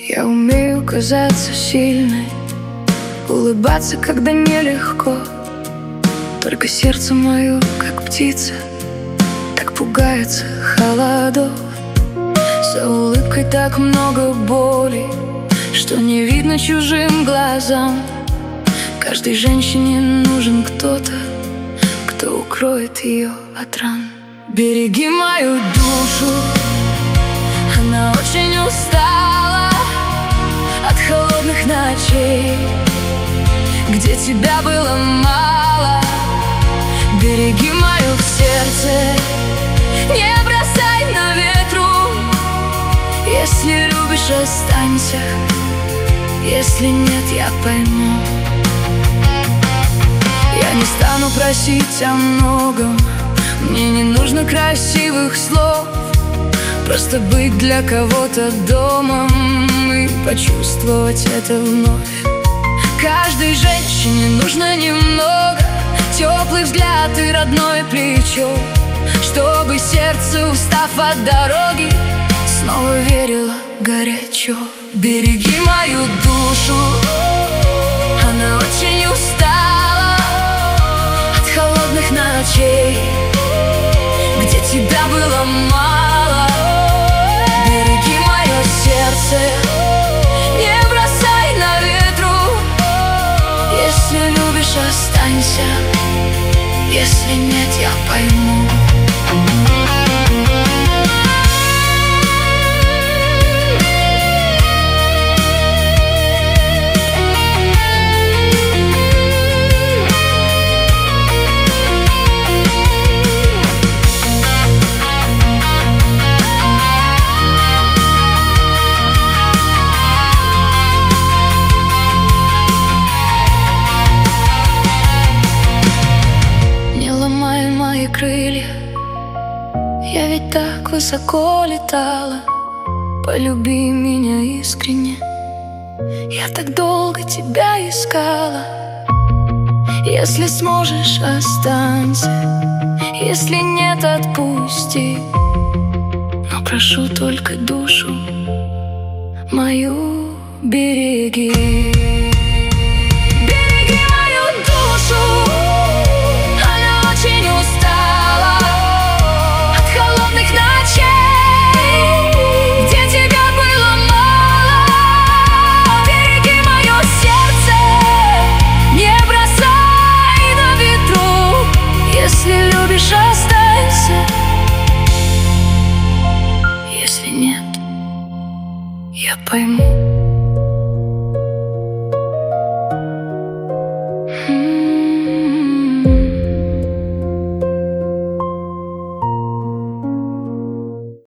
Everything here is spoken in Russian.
Я умею казаться сильной, улыбаться, когда нелегко. Только сердце мое, как птица, так пугается холодов. За улыбкой так много боли, что не видно чужим глазам. Каждой женщине нужен кто-то, кто укроет ее от ран. Береги мою душу, она очень устала от холодных ночей, где тебя было мало. Береги мое сердце, не бросай на ветру. Если любишь, останься, если нет, я пойму. Я не стану просить о многом, мне не нужно красивых слов. Просто быть для кого-то домом и почувствовать это вновь. Каждой женщине нужно немного теплый взгляд и родное плечо, чтобы сердце, устав от дороги, снова верило горячо. Береги мою душу, она очень устала от холодных ночей, где тебя было мало. Береги мое сердце, не бросай на ветру. Если любишь, останься, если нет, я пойму. Крылья, я ведь так высоко летала. Полюби меня искренне, я так долго тебя искала. Если сможешь, останься, если нет, отпусти. Но прошу только душу мою береги. Если любишь, останься, если нет, я пойму.